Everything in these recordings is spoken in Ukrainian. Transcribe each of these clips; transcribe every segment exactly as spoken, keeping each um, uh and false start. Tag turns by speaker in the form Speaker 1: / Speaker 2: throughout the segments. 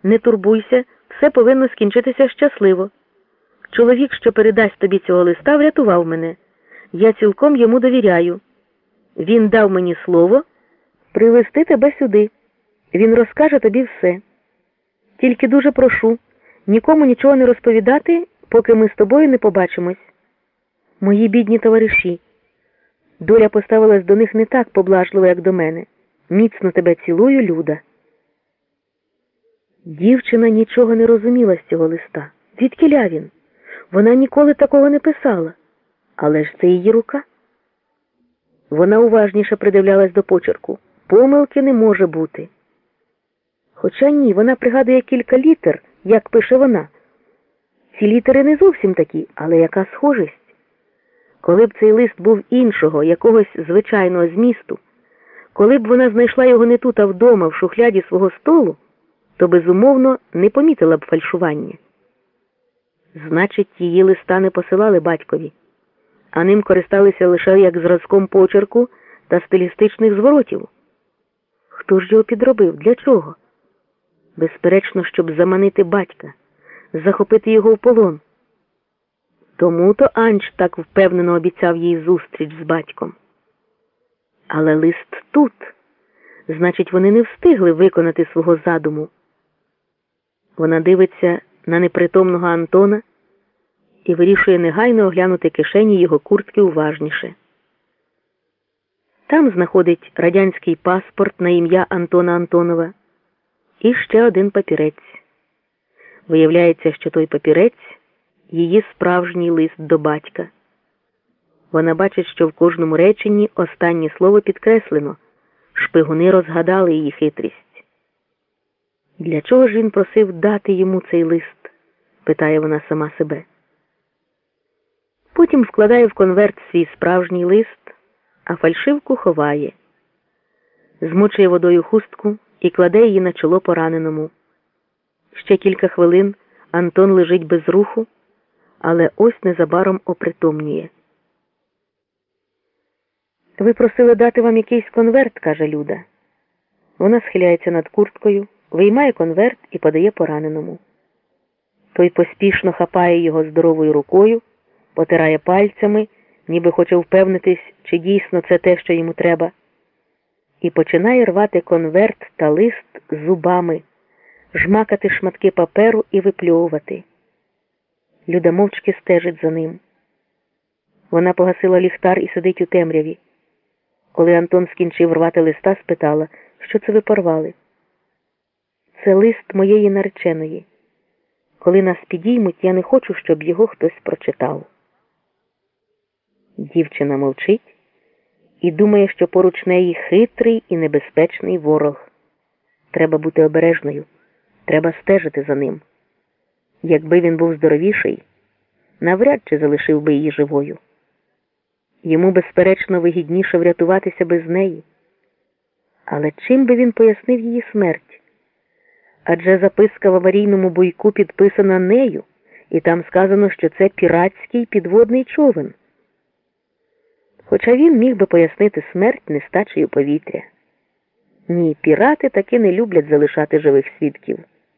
Speaker 1: Не турбуйся, все повинно скінчитися щасливо. Чоловік, що передасть тобі цього листа, врятував мене. Я цілком йому довіряю. Він дав мені слово привезти тебе сюди. Він розкаже тобі все. Тільки дуже прошу, нікому нічого не розповідати, поки ми з тобою не побачимось. Мої бідні товариші, доля поставилась до них не так поблажливо, як до мене. Міцно тебе цілую, Люда. Дівчина нічого не розуміла з цього листа. Звідкіля він? Вона ніколи такого не писала. Але ж це її рука. Вона уважніше придивлялась до почерку. Помилки не може бути. Хоча ні, вона пригадує кілька літер, як пише вона. Ці літери не зовсім такі, але яка схожість. Коли б цей лист був іншого, якогось звичайного змісту, коли б вона знайшла його не тут, а вдома, в шухляді свого столу, то, безумовно, не помітила б фальшування. Значить, її листа не посилали батькові, а ним користалися лише як зразком почерку та стилістичних зворотів. Хто ж його підробив? Для чого? Безперечно, щоб заманити батька, захопити його в полон. Тому-то Анч так впевнено обіцяв їй зустріч з батьком. Але лист тут. Значить, вони не встигли виконати свого задуму. Вона дивиться на непритомного Антона і вирішує негайно оглянути кишені його куртки уважніше. Там знаходить радянський паспорт на ім'я Антона Антонова і ще один папірець. Виявляється, що той папірець – її справжній лист до батька. Вона бачить, що в кожному реченні останнє слово підкреслено. Шпигуни розгадали її хитрість. Для чого ж він просив дати йому цей лист? Питає вона сама себе. Потім вкладає в конверт свій справжній лист, а фальшивку ховає. Змочує водою хустку і кладе її на чоло пораненому. Ще кілька хвилин Антон лежить без руху, але ось незабаром опритомнює. «Ви просили дати вам якийсь конверт», – каже Люда. Вона схиляється над курткою, виймає конверт і подає пораненому. Той поспішно хапає його здоровою рукою, потирає пальцями, ніби хоче впевнитись, чи дійсно це те, що йому треба, і починає рвати конверт та лист зубами, жмакати шматки паперу і випльовувати. Люда мовчки стежить за ним. Вона погасила ліхтар і сидить у темряві. Коли Антон скінчив рвати листа, спитала, що це ви порвали. Це лист моєї нареченої. Коли нас підіймуть, я не хочу, щоб його хтось прочитав. Дівчина мовчить і думає, що поруч неї хитрий і небезпечний ворог. Треба бути обережною, треба стежити за ним. Якби він був здоровіший, навряд чи залишив би її живою. Йому, безперечно, вигідніше врятуватися без неї. Але чим би він пояснив її смерть? Адже записка в аварійному буйку підписана нею, і там сказано, що це піратський підводний човен. Хоча він міг би пояснити смерть нестачею повітря. Ні, пірати таки не люблять залишати живих свідків.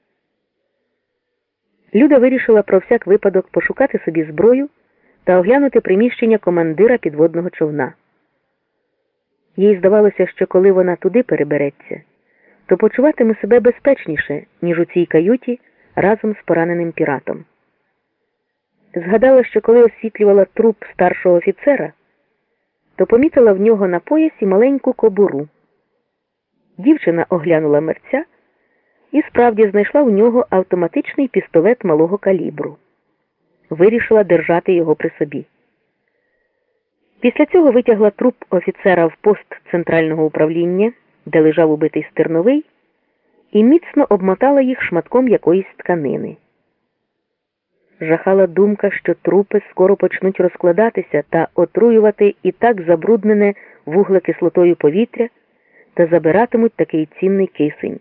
Speaker 1: Люда вирішила про всяк випадок пошукати собі зброю та оглянути приміщення командира підводного човна. Їй здавалося, що коли вона туди перебереться, то почуватиме себе безпечніше, ніж у цій каюті разом з пораненим піратом. Згадала, що коли освітлювала труп старшого офіцера, то помітила в нього на поясі маленьку кобуру. Дівчина оглянула мерця і справді знайшла у нього автоматичний пістолет малого калібру. Вирішила держати його при собі. Після цього витягла труп офіцера в пост центрального управління, де лежав убитий Стерновий, і міцно обмотала їх шматком якоїсь тканини. Жахала думка, що трупи скоро почнуть розкладатися та отруювати і так забруднене вуглекислотою повітря та забиратимуть такий цінний кисень.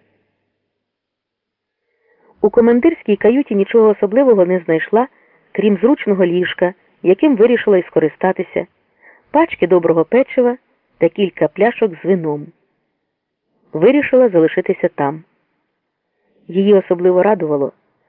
Speaker 1: У командирській каюті нічого особливого не знайшла, крім зручного ліжка, яким вирішила й скористатися, пачки доброго печива та кілька пляшок з вином. Вирішила залишитися там. Її особливо радувало,